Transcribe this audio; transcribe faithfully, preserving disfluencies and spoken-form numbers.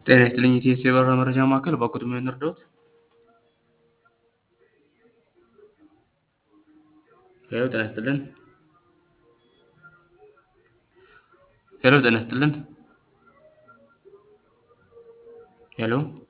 ጤና ይስጥልኝ ኢቲኤስ የበረራ መረጃ ማዕከል በኩል ምን ልርዳዎት? ሄሎ ጤና ይስጥልን። ሄሎ ጤና ይስጥልን። ሄሎ